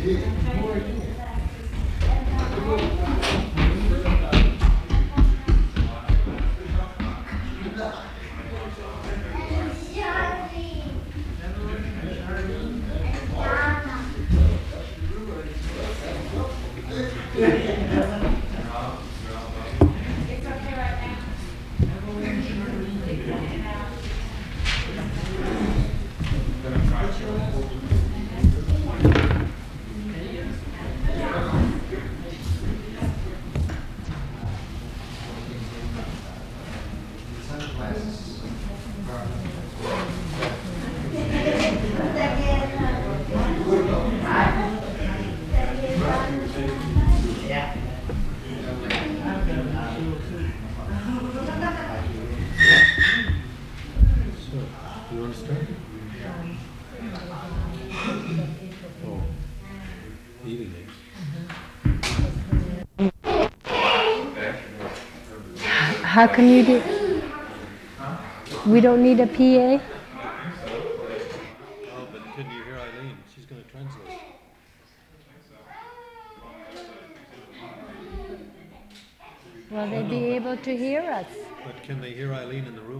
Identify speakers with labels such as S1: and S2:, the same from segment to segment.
S1: You want to start? Oh, eating eggs.
S2: How can you do? We don't need a PA?
S1: Oh, but couldn't you hear Eileen? She's going to translate.
S2: Will they be able to hear us?
S1: But can they hear Eileen in the room?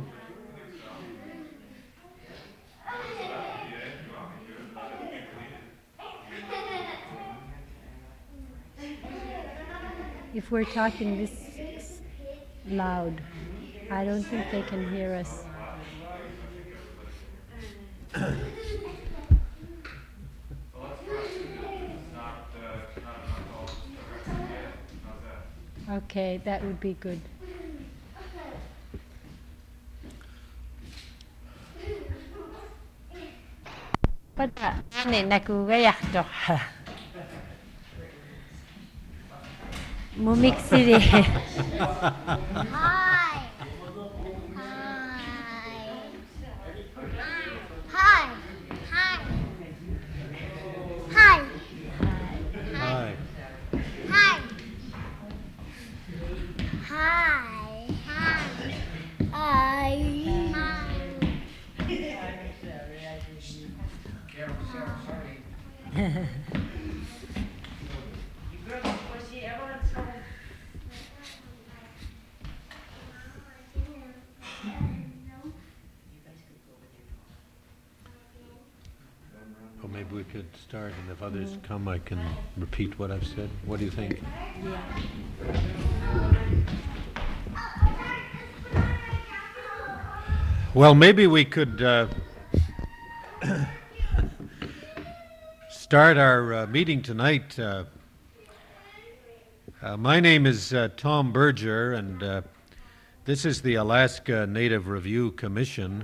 S2: If we're talking this loud, I don't think they can hear us. Okay, that would be good. Mumixiri.
S3: Hi. Hi. Hi. Hi.
S1: Hi.
S3: Hi. Hi. Hi.
S1: Or maybe we could start, and if others come, I can repeat what I've said. What do you think? Well, maybe we could start our meeting tonight. My name is Tom Berger, and this is the Alaska Native Review Commission.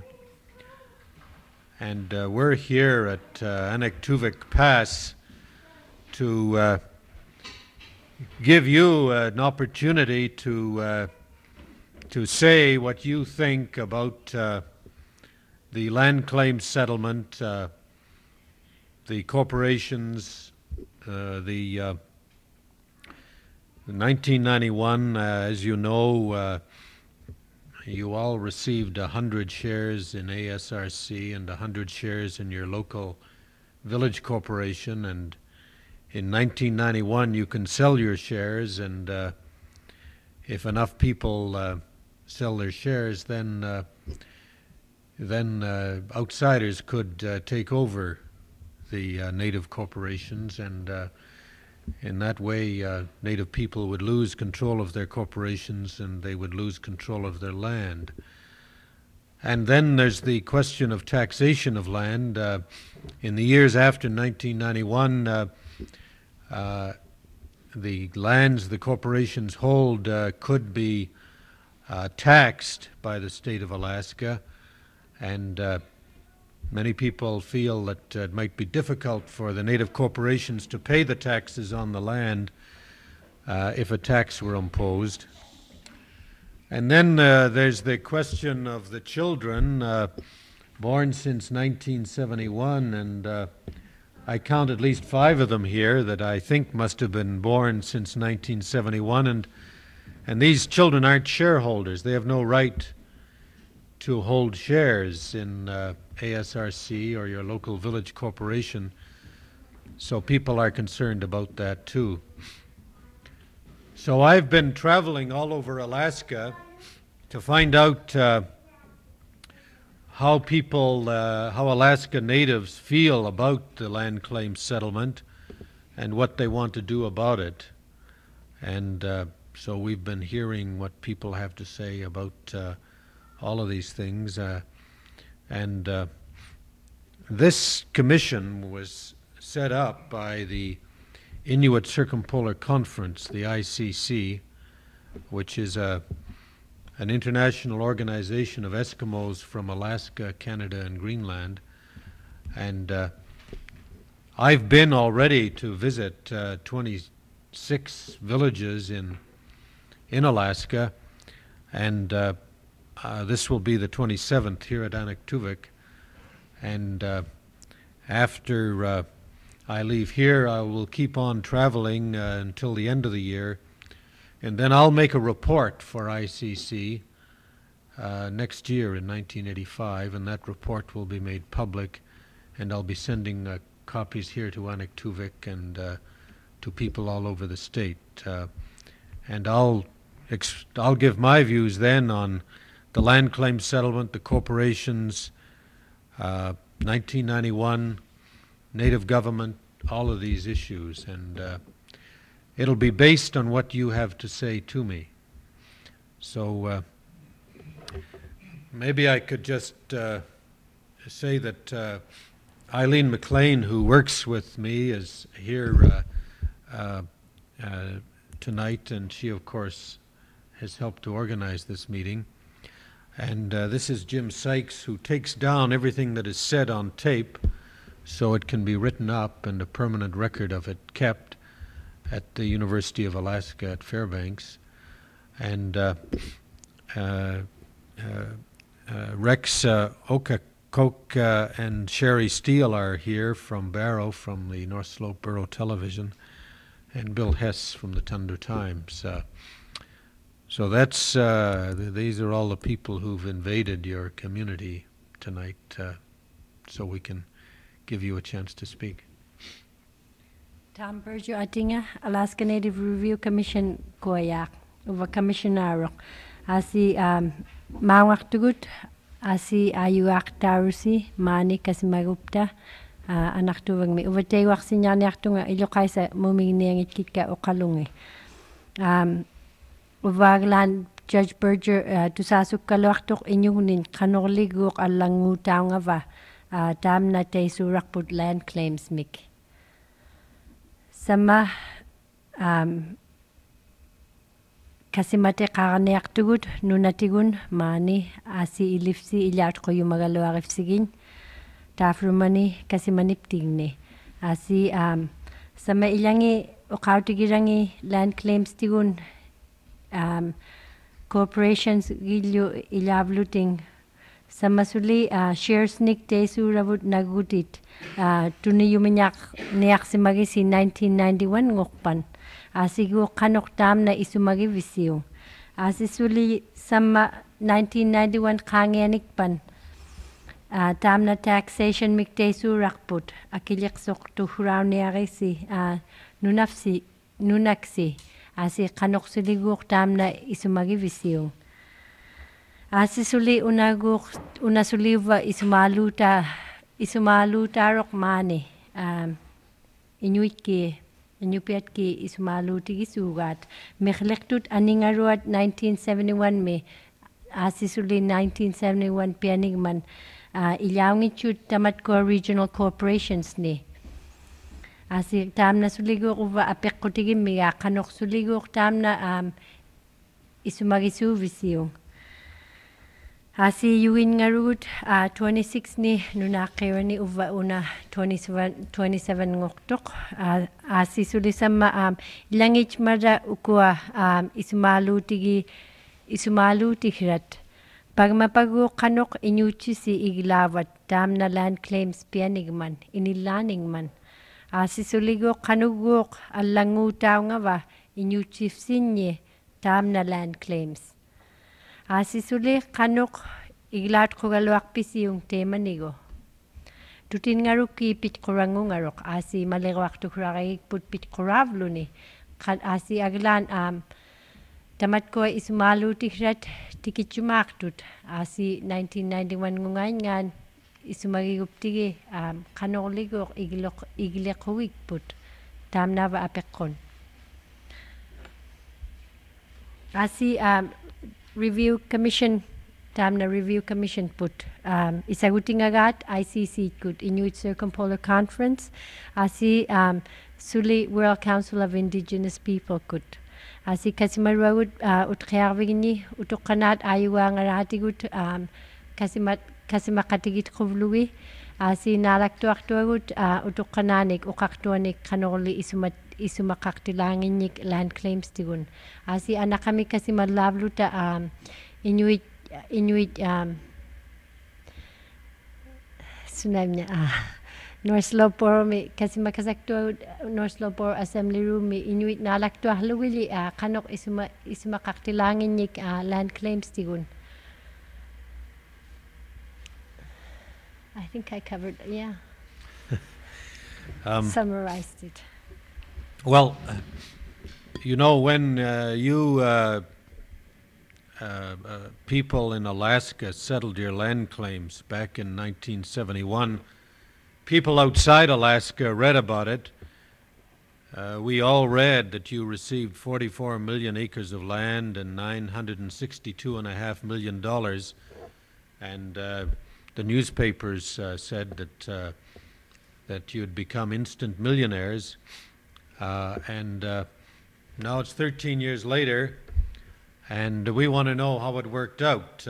S1: And we're here at Anaktuvik Pass to give you an opportunity to say what you think about the land claim settlement, the corporations, the 1991, as you know, you all received 100 shares in ASRC and 100 shares in your local village corporation, and in 1991 you can sell your shares, and if enough people sell their shares, then outsiders could take over the native corporations, and in that way native people would lose control of their corporations and they would lose control of their land. And then there's the question of taxation of land. In the years after 1991, the lands the corporations hold could be taxed by the state of Alaska, and many people feel that it might be difficult for the native corporations to pay the taxes on the land if a tax were imposed. And then there's the question of the children born since 1971, and I count at least 5 of them here that I think must have been born since 1971, and these children aren't shareholders. They have no right to hold shares in ASRC or your local village corporation. So people are concerned about that too. So I've been traveling all over Alaska to find out how Alaska Natives feel about the land claim settlement and what they want to do about it. And so we've been hearing what people have to say about all of these things. And this commission was set up by the Inuit Circumpolar Conference, the ICC, which is an international organization of Eskimos from Alaska, Canada, and Greenland. And I've been already to visit 26 villages in Alaska, and this will be the 27th here at Anaktuvuk. And after I leave here, I will keep on traveling until the end of the year, and then I'll make a report for ICC next year in 1985, and that report will be made public, and I'll be sending copies here to Anaktuvuk and to people all over the state. And I'll give my views then on the land claim settlement, the corporations, 1991, Native government, all of these issues, and it'll be based on what you have to say to me. So maybe I could just say that Eileen McLean, who works with me, is here tonight, and she, of course, has helped to organize this meeting. And this is Jim Sykes, who takes down everything that is said on tape so it can be written up and a permanent record of it kept at the University of Alaska at Fairbanks. And Rex Okakok and Sherry Steele are here from Barrow, from the North Slope Borough Television, and Bill Hess from the Thunder Times. So that's these are all the people who've invaded your community tonight, so we can give you a chance to speak.
S2: Tom Berger Attinger, Alaska Native Review Commission Koyak, over Commissioner. Asi Mawak Tugut, Asi Ayuak Tarusi, Mani Kasimagupta, Anaktuvag me. Over Tewak Sinyanaktunga, Ilokaisa, Muming Kitka Okalungi. Waglan Judge Berger tusasuk kalwaktok inyunin kanorliguk alangutaw nga va tam na te surakput land claims mik. Sama kasimate karaneak tugut nunatigun mani asi ilifsi ilyat ko yung magaluarifsigin tafrumani kasimaniptigne asi sama ilangi okautigirangi land claims tigun corporations gilyo ilavluting samasuli shares nik te suravut nagutit tuni yuminyak niyak simagi si 1991 ngokpan asigu kanok tam na isumagi visiyo asisuli sama 1991 kangianikpan tam na taxation mik te surakput akilyak sok tuhuraw niyari si nunaksi asi kanok suliguk tam na isumagi visiyo. Asi suli unasuliva isumaluta rok mani. Inuit ki isumaluti gisugat. Meklektut aningaruat 1971 me. Asi suli 1971 pianigman. Ilawngitut tamatko regional corporations ni. Asi tam na suliguk uva apek kutigim miya kanok suliguk tam na isumagisu visiyong. Asi yuin ngarut 26 ni nunakira ni uva una 27 ngoktok. Asi sulisama langich mada ukua isumaluti hirat. Pagmapagu kanok inyuchi si iglawat tam na land claims pianigman inilaningman. Asisuligo kanuguk alangutaw nga va inyuchifsinye tam na land claims. Asisuli kanuk iglat ko galwak pisi yung tema nigo. tutin ngaruk ki pit korangu ngarok asi malegwak tukragay put pit koravlo ni kan asi aglan tamat ko ismalu tikrat tikichumak tut asi 1991 ngungan ngan isumagiguptige kanoligok iglekowik put tamnava apekon asi review commission tamna review commission put isaguting agat ICC kut Inuit Circumpolar Conference asi Suli World Council of Indigenous People kut asi kasimarwagud utkhyarvigni utukkanat ayuwa ngaratigut kasimakatigit khuvluwi asi nalaktuaktuagut utukkananik ukaktuanik kanorli isumakaktilanginik land claims tigun asi anakami kasimallavluta Inuit sunamnya North Slopor mi kasimakasaktua North Slopor Assembly Room mi Inuit nalaktua hluwili kanok isumakaktilanginik land claims tigun. I think I covered, yeah. Summarized it.
S1: Well, you know, when people in Alaska settled your land claims back in 1971, people outside Alaska read about it. We all read that you received 44 million acres of land and $962.5 million. And the newspapers said that you'd become instant millionaires. And now it's 13 years later, and we want to know how it worked out.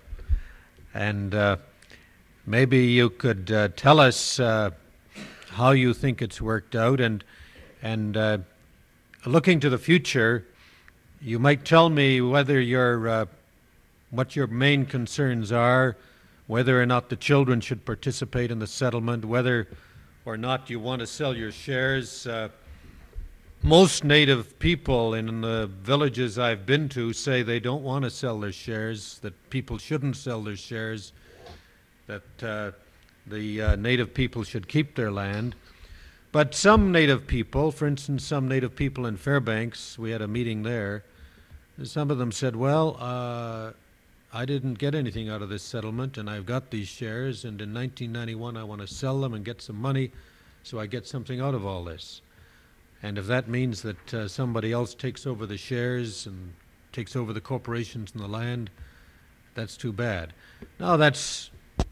S1: Maybe you could tell us how you think it's worked out, and looking to the future, you might tell me whether what your main concerns are, whether or not the children should participate in the settlement, whether or not you want to sell your shares. Most Native people in the villages I've been to say they don't want to sell their shares, that people shouldn't sell their shares, that the Native people should keep their land. But some Native people, for instance, some Native people in Fairbanks, we had a meeting there, some of them said, well, I didn't get anything out of this settlement, and I've got these shares, and in 1991 I want to sell them and get some money so I get something out of all this. And if that means that somebody else takes over the shares and takes over the corporations and the land, that's too bad. Now, that's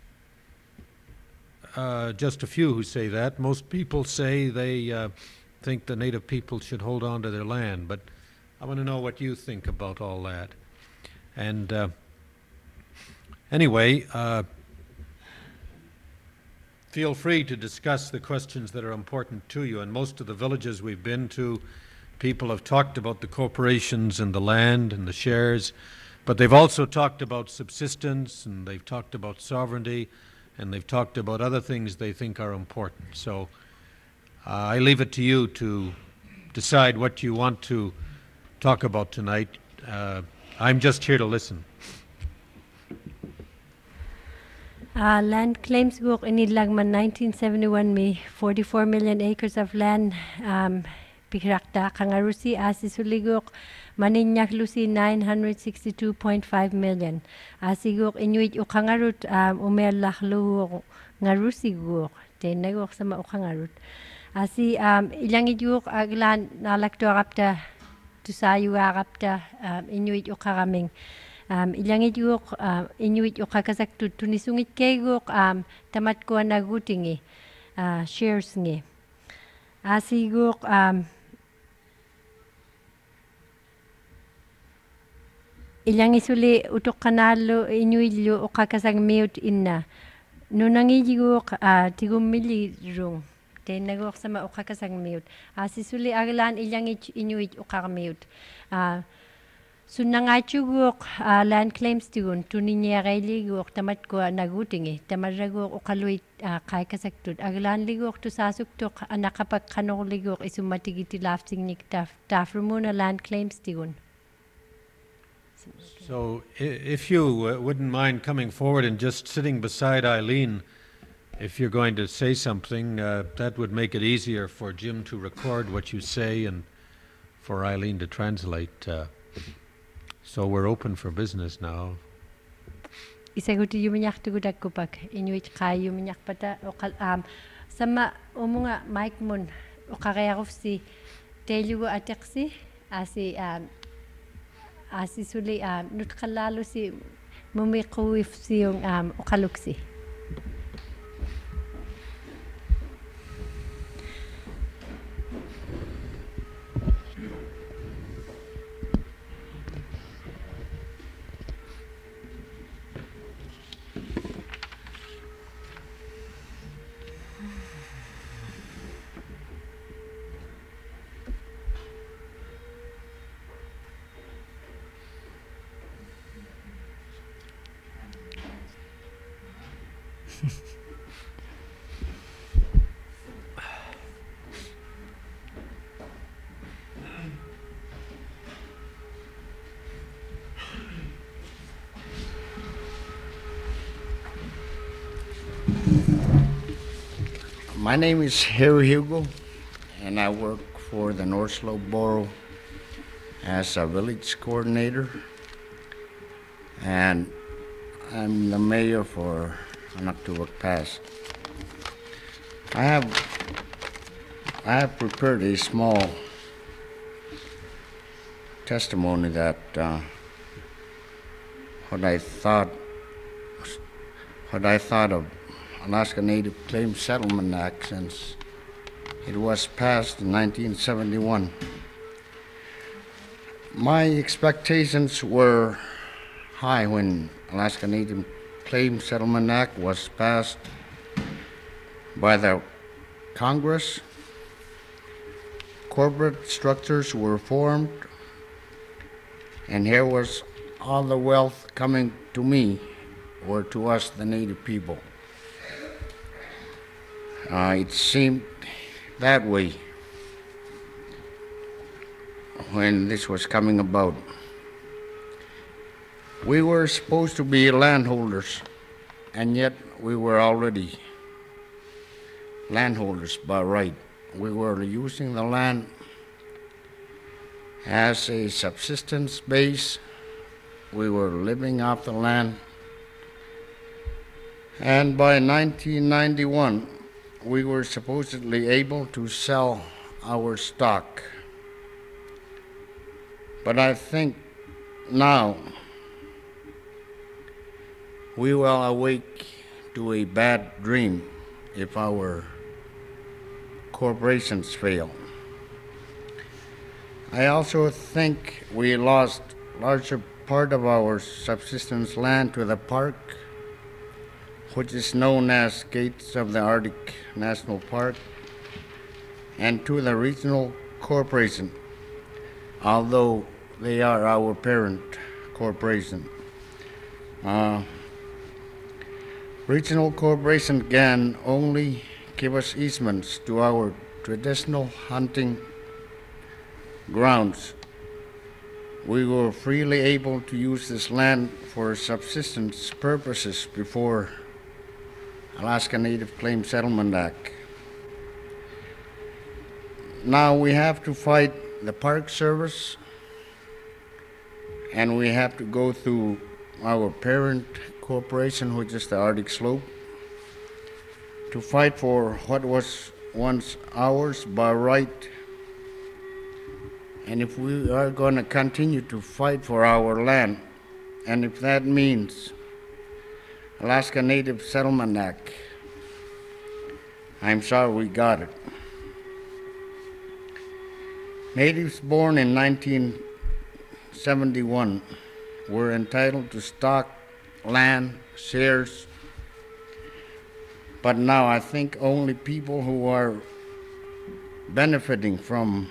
S1: just a few who say that. Most people say they think the Native people should hold on to their land, but I want to know what you think about all that. And anyway, feel free to discuss the questions that are important to you. In most of the villages we've been to, people have talked about the corporations and the land and the shares, but they've also talked about subsistence, and they've talked about sovereignty, and they've talked about other things they think are important. So I leave it to you to decide what you want to talk about tonight. I'm just here to listen.
S2: Land claims guk inilagman 1971 mi 44 million acres of land pikrakta kangarusi asisuliguk maninyak lusi 962.5 million asiguk inuit ukangarut umerlahlu ngarusi guk tenaguk sama ukangarut asi ilangit guk aglan nalakto agapta tusayu agapta inuit ukaraming ilangit yuk Inuit yuk kakasak tunisungit keguk tamat ko nagutingi shares ngi asiguk ilang isuli utok kanalo Inuit yu ukakasang mute inna nunangi yuk tigumili rung tenaguk sama ukakasang mute asisuli aglan ilang Inuit ukakamute Sunangachuguk land claims tigun tuninyarailiguk tamat ko nagutingi tamaraguk ukaluit kaikasaktud aglan liguk tusasuktuk nakapag kanogliguk isumatigiti laftingnik tafrumuna land claims tigun.
S1: So if you wouldn't mind coming forward and just sitting beside Eileen if you're going to say something, that would make it easier for Jim to record what you say and for Eileen to translate. So we're open for business now.
S2: Isaguti yuminyak tugudak kupak inuit kay yuminyak pata sama umunga mic mun ukakayakuf si telugu ateksi asi suli nutkalalo si mumikuif si yung ukaluksi.
S4: My name is Harry Hugo, and I work for the North Slope Borough as a village coordinator, and I'm the mayor for Anaktuak Pass. I have prepared a small testimony that what I thought of Alaska Native Claims Settlement Act since it was passed in 1971. My expectations were high when Alaska Native Claims Settlement Act was passed by the Congress. Corporate structures were formed, and here was all the wealth coming to me or to us, the Native people. It seemed that way when this was coming about. We were supposed to be landholders, and yet we were already landholders by right. We were using the land as a subsistence base. We were living off the land. And by 1991, we were supposedly able to sell our stock. But I think now we will awake to a bad dream if our corporations fail. I also think we lost larger part of our subsistence land to the park, which is known as Gates of the Arctic National Park, and to the regional corporation, although they are our parent corporation. Regional corporation can only give us easements to our traditional hunting grounds. We were freely able to use this land for subsistence purposes before Alaska Native Claims Settlement Act. Now we have to fight the Park Service, and we have to go through our parent corporation, which is the Arctic Slope, to fight for what was once ours by right. And if we are going to continue to fight for our land, and if that means Alaska Native Settlement Act, I'm sorry we got it. Natives born in 1971 were entitled to stock, land, shares, but now I think only people who are benefiting from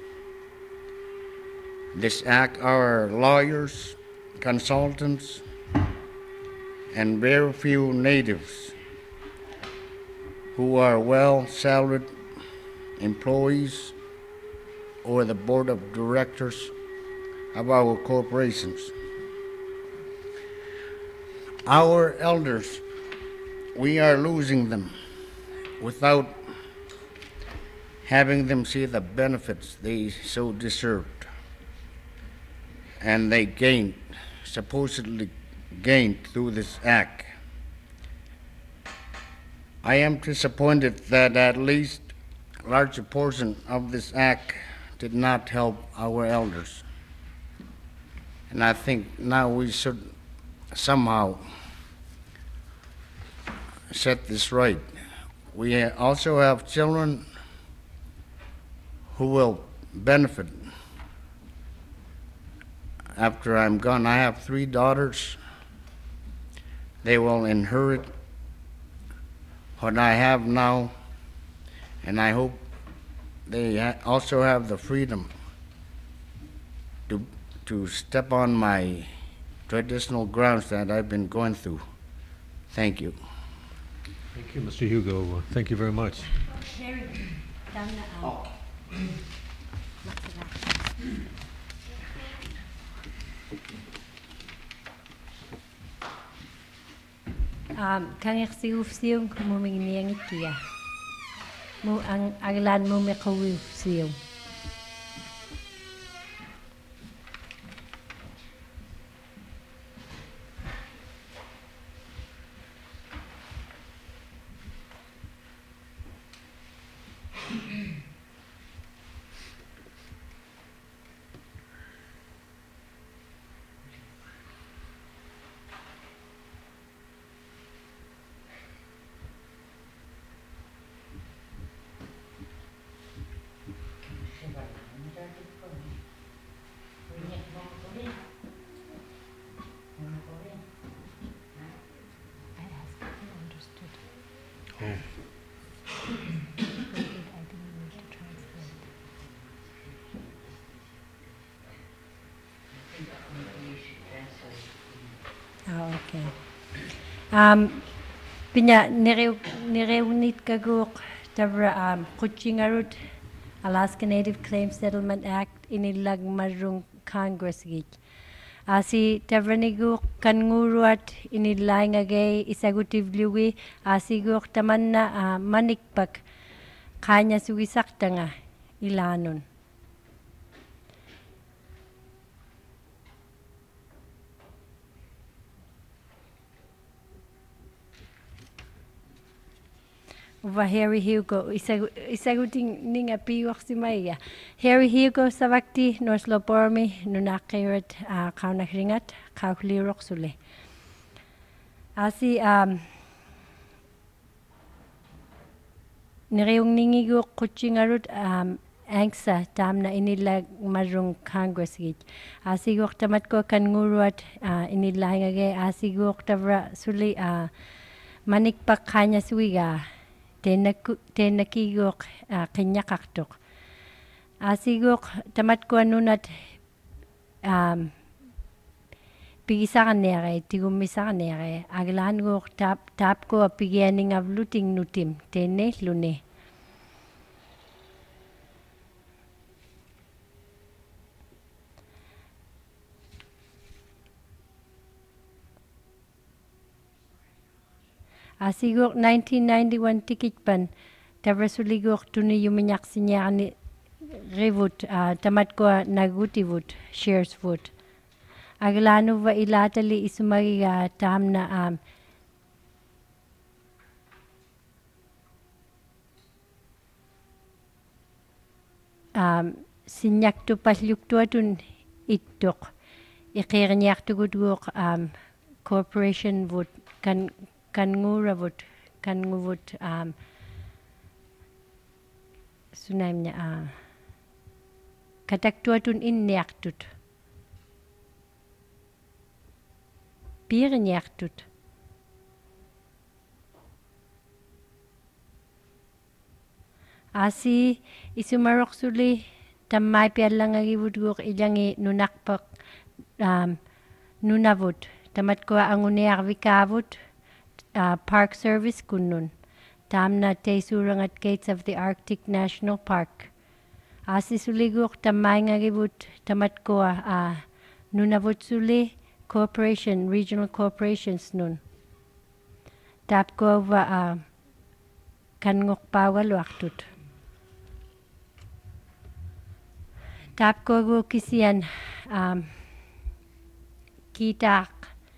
S4: this act are lawyers, consultants, and very few natives who are well-salaried employees or the board of directors of our corporations. Our elders, we are losing them. without having them see the benefits they so deserved. And they supposedly gained through this act. I am disappointed that at least a larger portion of this act did not help our elders. And I think now we should somehow set this right. We also have children who will benefit after I'm gone. I have 3 daughters. They will inherit what I have now, and I hope they also have the freedom to step on my traditional grounds that I've been going through. Thank you.
S1: Thank you, Mr. Hugo. Thank you very much.
S2: Kang iksiuf siung muming niang ikia. Mu ang aglan mo mekawif siung. Oh, okay. Pinya nireunit kaguk tabra Kuchingarut Alaska Native Claims Settlement Act inilag marung Congress gig. Asi tavranigu kanguruat inilay ngagay isagutiv liwi asiguk taman na manikpak kanya sugisakta nga ilanon. Uva Harry Hugo isaguting ninga piwak si Maya. Harry Hugo savakti norslopormi nunakirat kaunakringat kauklirok sule. Asi nireung ningigo kuchingarut angsa tamna inilag marung Congress git. Asi gok tamat ko kan nguruat inilang age asi gok tavra suli manikpak kanya suiga. Tenakigok kinyakaktok. Asigok tamat ko anunat pigisakan nere, tigumisakan nere. Aglan gok tap ko pigianing of looting nutim, tene lune. Asigok 1991 tikitpan tavrasuligok tuni yuminyak sinyani rivut tamat ko nagutivut shares vote. Aglano va ilatali isumagiga tamna sinyak tu pasyuk tuatun itok ikirnyak tugudgok corporation vote kan nguravut sunaimnya kataktuatun innyaktut pirnyaktut asi isumarok suli tammai pialangagi vudgok ilangi nunakpak nunavut tamat ko angunear vikavut Park Service kunun. Tamna te surangat Gates of the Arctic National Park. Asi suliguk tamay nga gibut tamat ko nunavut suli corporation, regional corporations nun. Tap ko va kan ngokpawaluaqtut. Tapkogu kisian kitaaq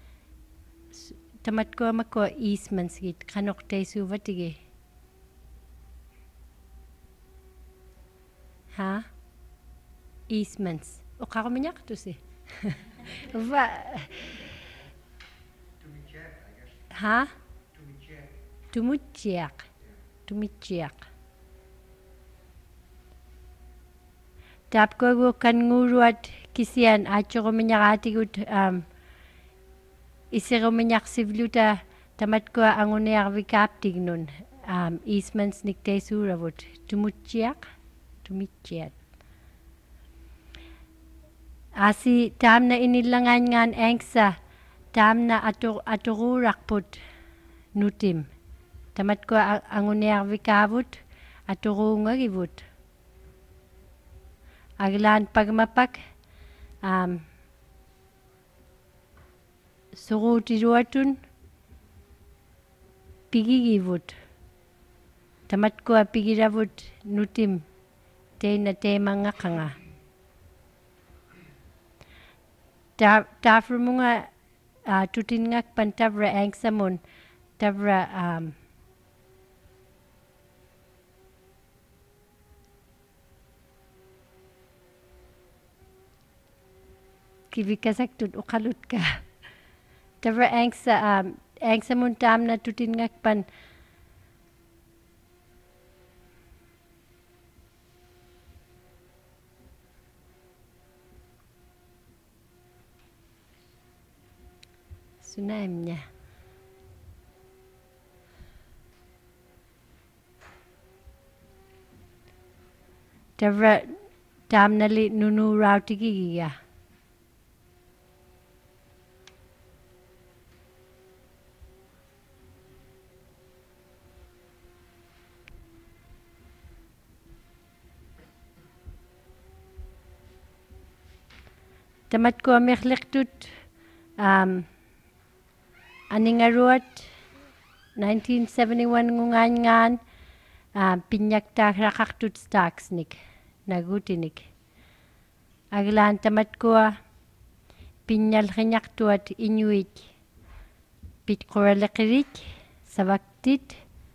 S2: tamatko mako easements git kanokteisuvatigi. Ha? Easements. Oqarumiñaqtusi. Va. Ha? Tumitjiaq. Tumitjiaq. Tapkogu kan nguruat kisian achurumiñaqatigut isirumiñaqsivluta tamatko anguniarvikaaptignun easements nikteisuravut. Tumitjiaq. Tumitjiat. Asi tamna inilangangan angsa tamna atururaqput nutim. Tamatko anguniarvikavut aturungagivut. Aglan pagmapak surutiruatun pigigivut. Tamatko pigiravut nutim teina temangakanga. Tafrumunga tutingak pantavra angsamun tavra kivikasaktut uqalut ka. Tavra angsamun tamna tutingak pan sunaimnya. Tavra tamnali nunu rautigiya. Tamatko amikliqtut aningaruat 1971 ngungangan pinyaktakraqartut staksnik nagutinik. Aglan tamatko pinyalqiñaqtuat inuit pitquraliqirik savaktit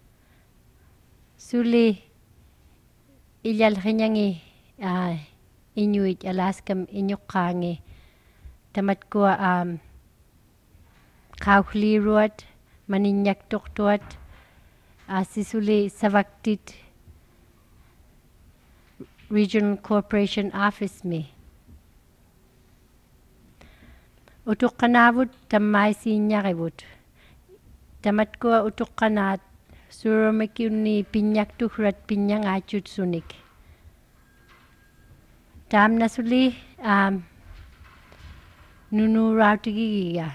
S2: suli ilalqiñangi Inuit Alaskam inyuqangi tamatko qawliruat maninyaktuqtuat sisuli savaktit Regional Corporation Office mi. Utuqqanavut tammaisiiñarivut. Tamatko utuqqanaat surumikiunni pinyaktuqrat pinyangachut sunik. Tamna suli nunu rautigiya.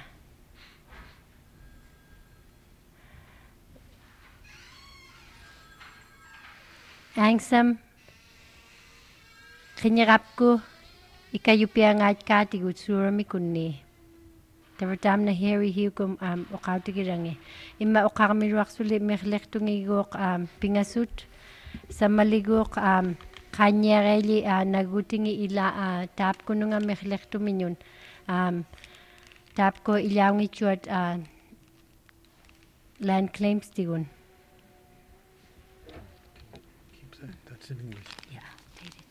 S2: Angsam qiñiqapku ikayupiangaat kaatigut suramikunni. Tawatamna heri hiukum uqautigirangi. Imma uqarmiruaq suli miqliqtungiguuq pingasut samaliguuq Kanyareli nagutingi ila tapkununga miqliqtumiñun tapko ilawngichuat land claims tigun.
S1: That's in English.
S2: Yeah, did it.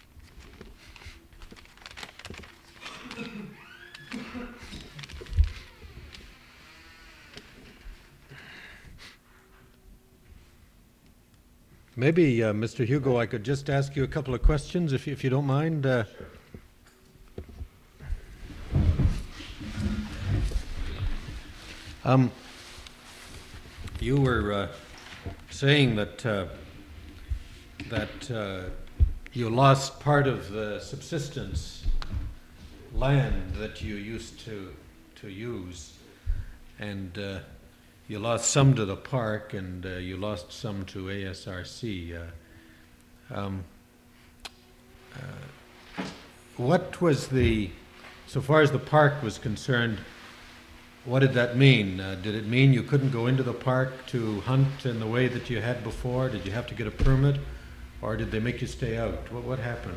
S1: Maybe, Mr. Hugo, I could just ask you a couple of questions, if you don't mind. You were saying that you lost part of the subsistence land that you used to use, and you lost some to the park, and you lost some to ASRC. What was so far as the park was concerned, what did that mean? Did it mean you couldn't go into the park to hunt in the way that you had before? Did you have to get a permit? Or did they make you stay out? What happened?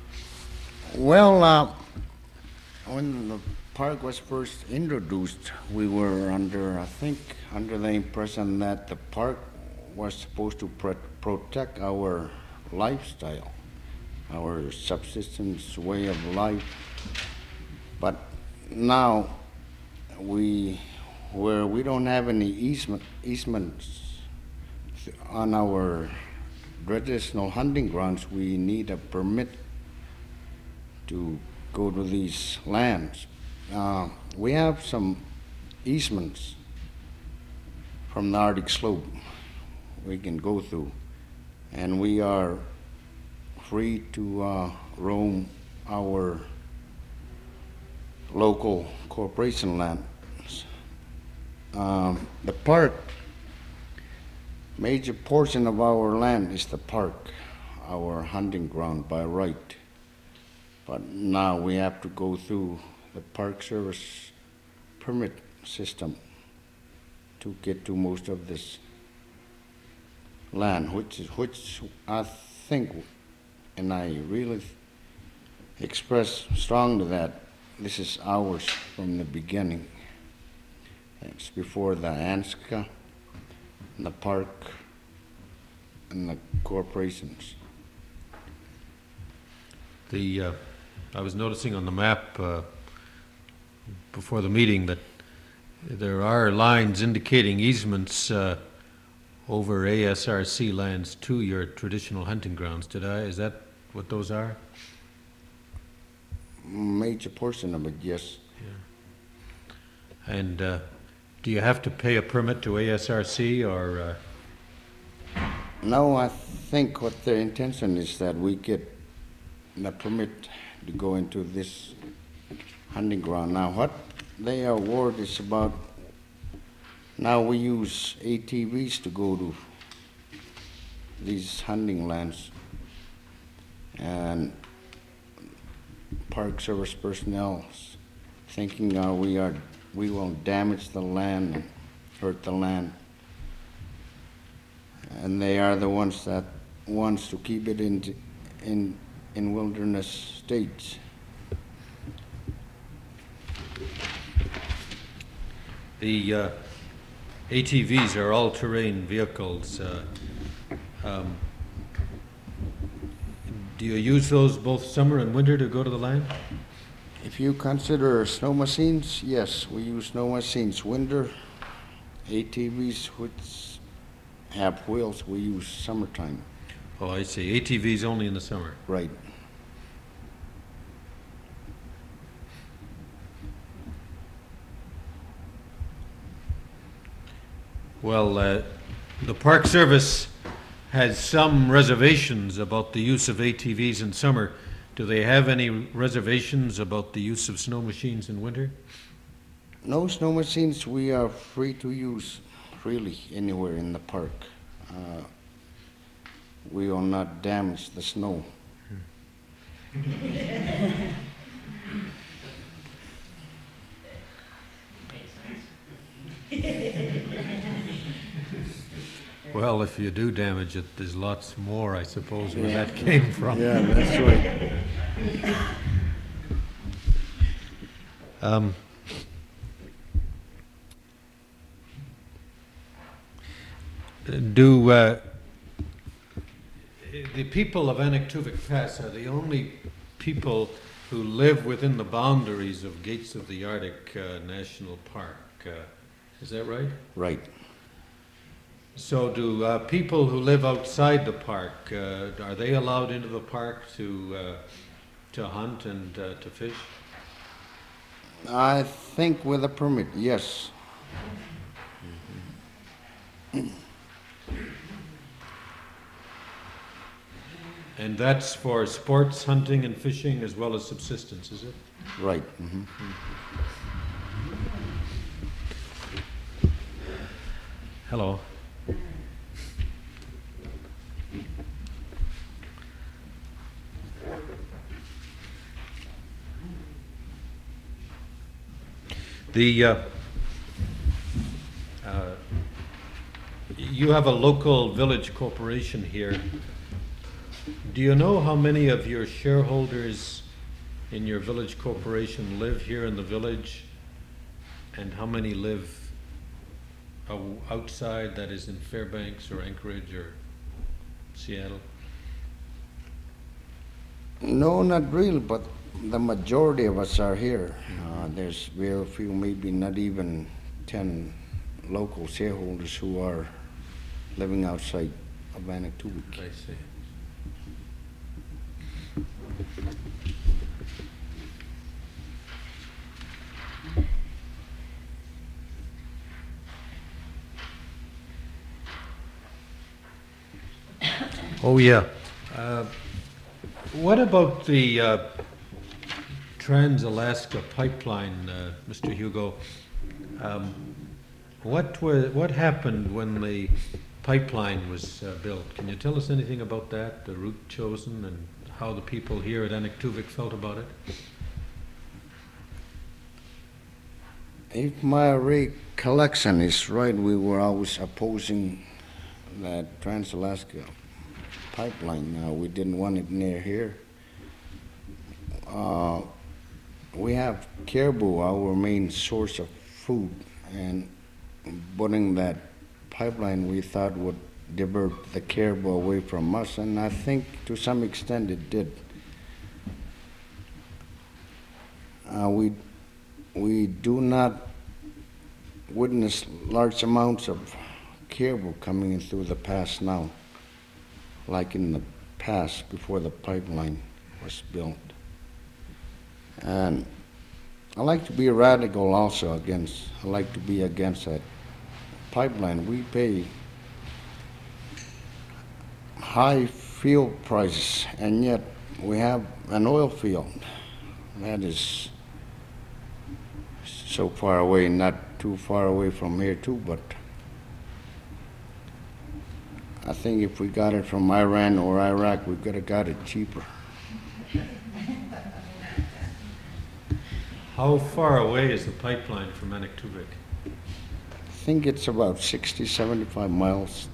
S4: Well, when the park was first introduced, we were under the impression that the park was supposed to protect our lifestyle, our subsistence way of life. But now we don't have any easements on our traditional hunting grounds. We need a permit to go to these lands. We have some easements from the Arctic slope we can go through, and we are free to roam our local corporation lands. The park, major portion of our land is the park, our hunting ground by right. But now we have to go through the Park Service permit system to get to most of this land, which I think, and I really express strongly that this is ours from the beginning. It's before the ANSCA and the park and the corporations.
S1: I was noticing on the map before the meeting that there are lines indicating easements over ASRC lands to your traditional hunting grounds. Is that what those are?
S4: Major portion of it, yes.
S1: Yeah. And do you have to pay a permit to ASRC or?
S4: No, I think what their intention is that we get the permit to go into this hunting ground. Now, what they award is about, now we use ATVs to go to these hunting lands, and Park Service personnel thinking we won't damage the land and hurt the land, and they are the ones that wants to keep it in wilderness states.
S1: The ATVs are all-terrain vehicles. Do you use those both summer and winter to go to the land?
S4: If you consider snow machines, yes, we use snow machines. Winter, ATVs which have wheels, we use summertime.
S1: Oh, I see. ATVs only in the summer.
S4: Right.
S1: Well, the Park Service has some reservations about the use of ATVs in summer. Do they have any reservations about the use of snow machines in winter?
S4: No snow machines we are free to use freely anywhere in the park. We will not damage the snow.
S1: Well, if you do damage it, there's lots more, I suppose, where that came from.
S4: Yeah, that's right.
S1: Do the people of Anaktuvuk Pass are the only people who live within the boundaries of Gates of the Arctic National Park? Is that right?
S4: Right.
S1: So do people who live outside the park, are they allowed into the park to hunt and to fish?
S4: I think with a permit, yes.
S1: And that's for sports, hunting and fishing as well as subsistence, is it?
S4: Right.
S1: Hello. you have a local village corporation here. Do you know how many of your shareholders in your village corporation live here in the village, and how many live outside, that is in Fairbanks or Anchorage or Seattle?
S4: No, not really, but the majority of us are here. There's very few, maybe not even 10 local shareholders who are living outside of Anaktuvik.
S1: I see. Oh, yeah. What about the Trans-Alaska Pipeline, Mr. Hugo? What happened when the pipeline was built? Can you tell us anything about that, the route chosen, and how the people here at Anaktuvik felt about it?
S4: If my recollection is right, we were always opposing that Trans-Alaska pipeline. We didn't want it near here. We have caribou, our main source of food, and putting that pipeline we thought would divert the caribou away from us, and I think to some extent it did. We do not witness large amounts of caribou coming in through the pass now, like in the past before the pipeline was built. And I like to be radical also I like to be against that pipeline. We pay high fuel prices, and yet we have an oil field that is so far away, not too far away from here too, but I think if we got it from Iran or Iraq, we could have got it cheaper.
S1: How far away is the pipeline from Anaktuvik?
S4: I think it's about 60, 75 miles.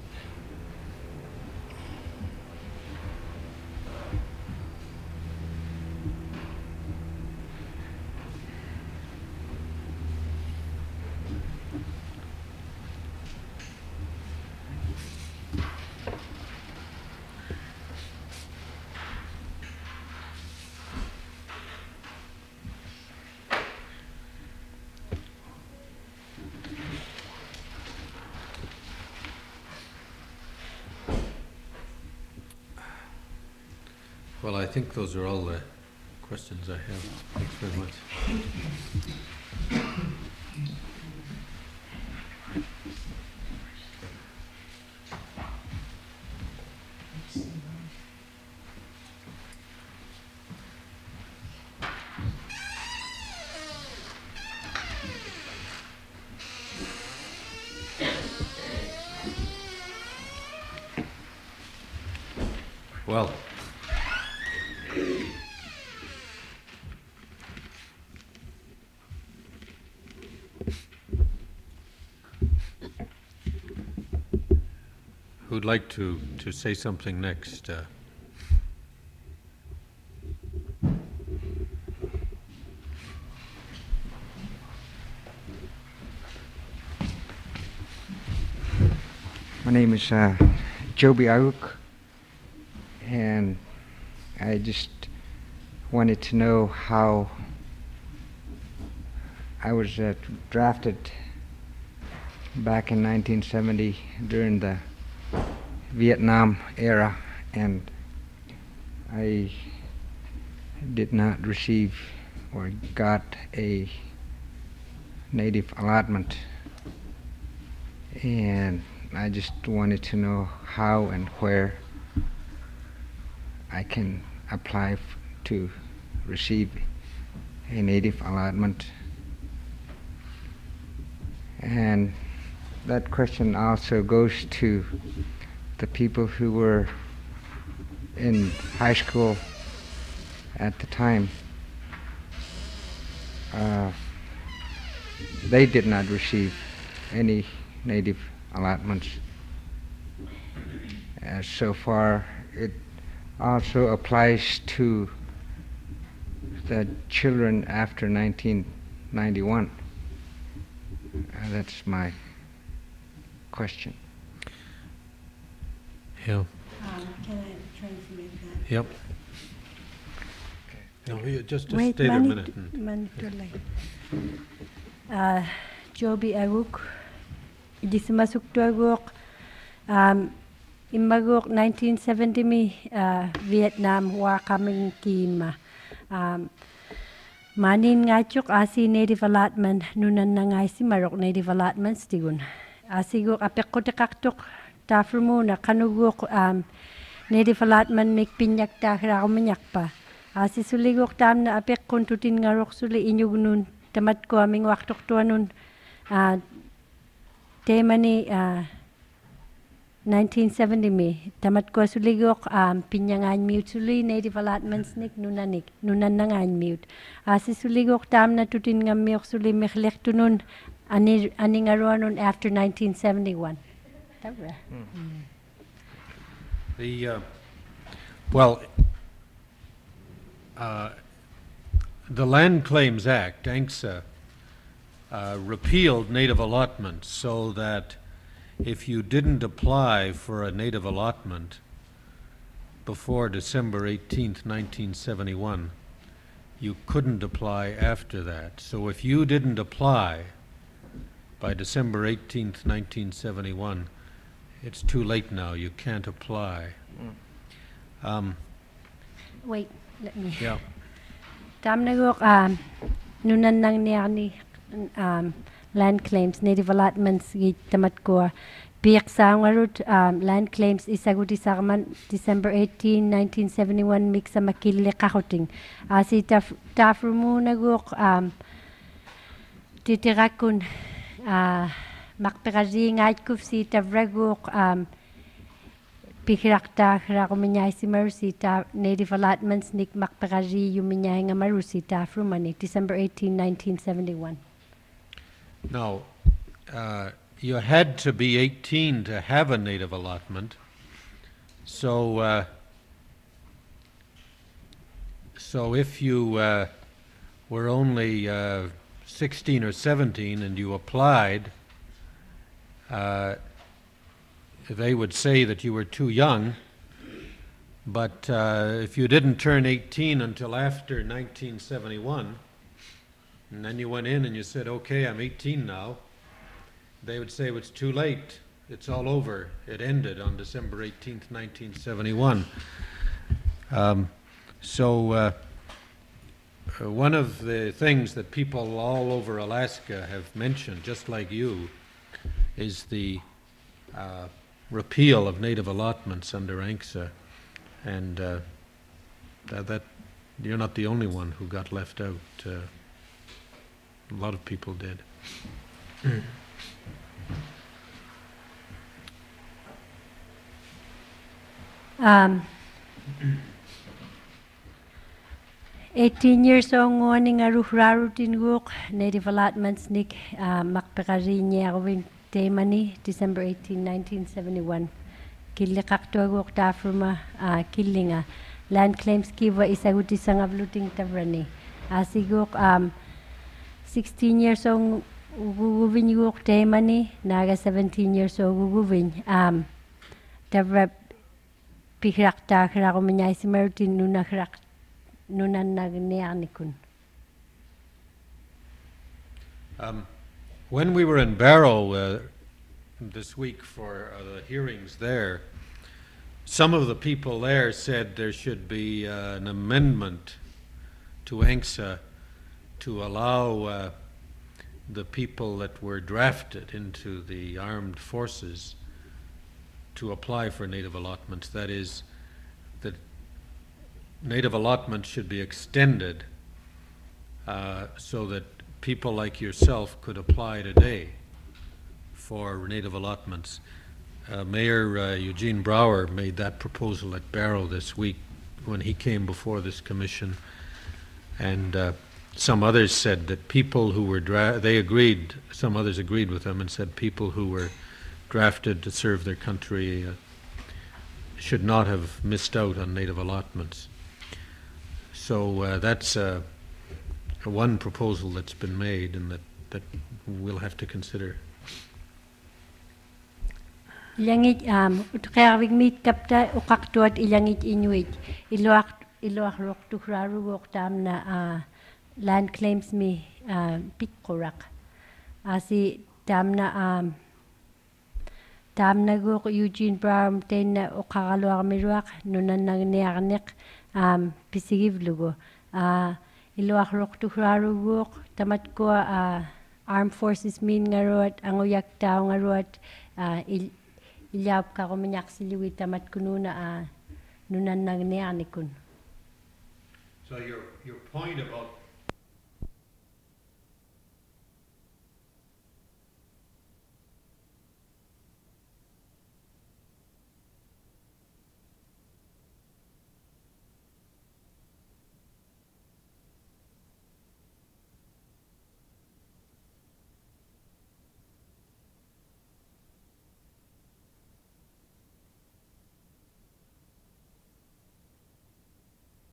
S1: Well, I think those are all the questions I have. Thanks very much. Well, who'd like to say something next?
S5: My name is Joby Auk, and I just wanted to know how I was drafted back in 1970 during the Vietnam era, and I did not receive or got a native allotment, and I just wanted to know how and where I can apply to receive a native allotment. And that question also goes to the people who were in high school at the time. They did not receive any native allotments So far, it also applies to the children after 1991. That's my question.
S1: Yeah.
S2: Can I translate that?
S1: Yep. No, just
S2: Wait,
S1: stay there a minute.
S2: manitulay. Joby aguk, disimasuk aguk, imaguk 1970 mi Vietnam war coming kima. Manin ngachuk asi native allotment nunan nangay si marok native allotments tigun. Asiguk apekutekaktuk tafrumuna kanuguk native allotment nik pinyak tahra umanyak pa. Asisuligok tam na apek kuntutin ngarok suli inyug nun tamat ko aming waktok tuan nun tema ni 1970 mi tamat ko suligok pinyangan mute suli native allotments nik nunanik nunan nangan mute. Asisuligok tam na tutin ngamiok suli miklek tunun ani ngaruan nun after 1971. Tabra.
S1: The Land Claims Act, ANCSA, repealed native allotments so that if you didn't apply for a native allotment before December 18th, 1971, you couldn't apply after that. So if you didn't apply by December 18th, 1971, it's too late now. You can't apply.
S2: Wait, let me.
S1: Yeah.
S2: Tam nagok nunan nang ni land claims native allotments gi tamat ko piak sa ngarut land claims isaguti sarman December 18 1971 mix sa makille kahoting asi tafrumu nagok titirakun makperaji ngait kuf si tavragok Pikirakta rakuminyay si Marusita native allotments nik makperaji yuminyay nga Marusita frumani December 18 1971.
S1: Now, you had to be 18 to have a native allotment, so if you were only 16 or 17 and you applied, they would say that you were too young, but if you didn't turn 18 until after 1971, and then you went in and you said, okay, I'm 18 now, they would say, well, it's too late. It's all over. It ended on December 18th, 1971. One of the things that people all over Alaska have mentioned, just like you, is the repeal of native allotments under ANCSA, and that you're not the only one who got left out. A lot of people did.
S2: 18 years old ngoni nga ruhrarutin guk native allotments nik makpekari nyerwin temani December 18 1971 kille kakto guk tafruma killinga land claims kiwa isaguti sangavluting tavrani asiguk 16 years old guguvin guk temani naga 17 years old guguvin tavra pikrakta krakuminyay si Martin nunakrak nunan nagnianikun.
S1: When we were in Barrow this week for the hearings there, some of the people there said there should be an amendment to ANCSA to allow the people that were drafted into the armed forces to apply for native allotments. That is, that native allotments should be extended so that people like yourself could apply today for native allotments. Mayor Eugene Brower made that proposal at Barrow this week when he came before this commission, and some others said that people who were some others agreed with them and said people who were drafted to serve their country should not have missed out on native allotments. So that's one proposal that's been made and that we'll have to consider.
S2: Ilangit utkarvig mit kapta ukaktuat ilangit inuit iluak rok tukraru wok tam na land claims mi pitkorak asi tam na gok Eugene Brown ten na ukakaluak miruak nunan nagniarnik pisigiv lugo iluak rok tukraru wok tamat ko Armed Forces min ngarot anguyak tao ngarot Ilyap ka kuminyak siliwit tamat kununa nunan nagniarnikun.
S1: So your point about